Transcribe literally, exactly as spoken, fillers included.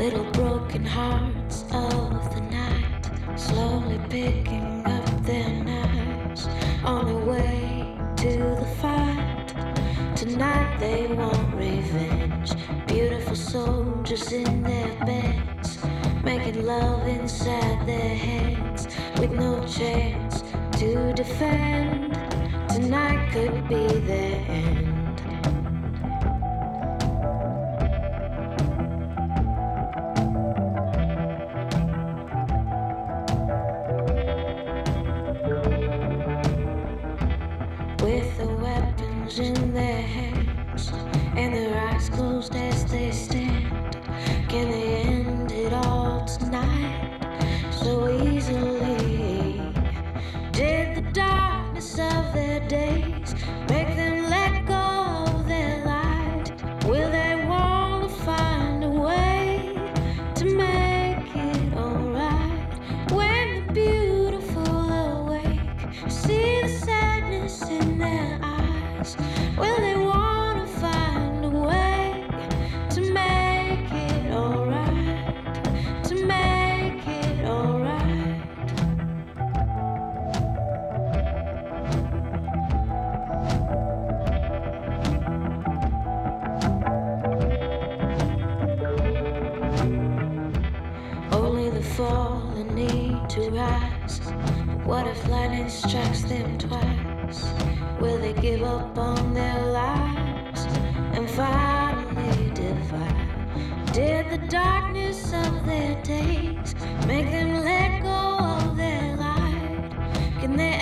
little broken hearts of the night, slowly picking up their knives on their way to the fight. Tonight they want revenge, beautiful soldiers in their beds, making love inside their heads with no chance to defend. Tonight could be their end. With the weapons in their hands and their eyes closed as they stand, can they end it all tonight so easily? Did the darkness of their days make them let go of their light? Will they want to find a way to make it alright? When the beautiful awake, see the sadness in their eyes. Will they want to find a way to make it alright? To make it alright. Only the fallen need to rise. But what if lightning strikes them twice? Will they give up on their lives and finally divide? Did the darkness of their days make them let go of their light? Can they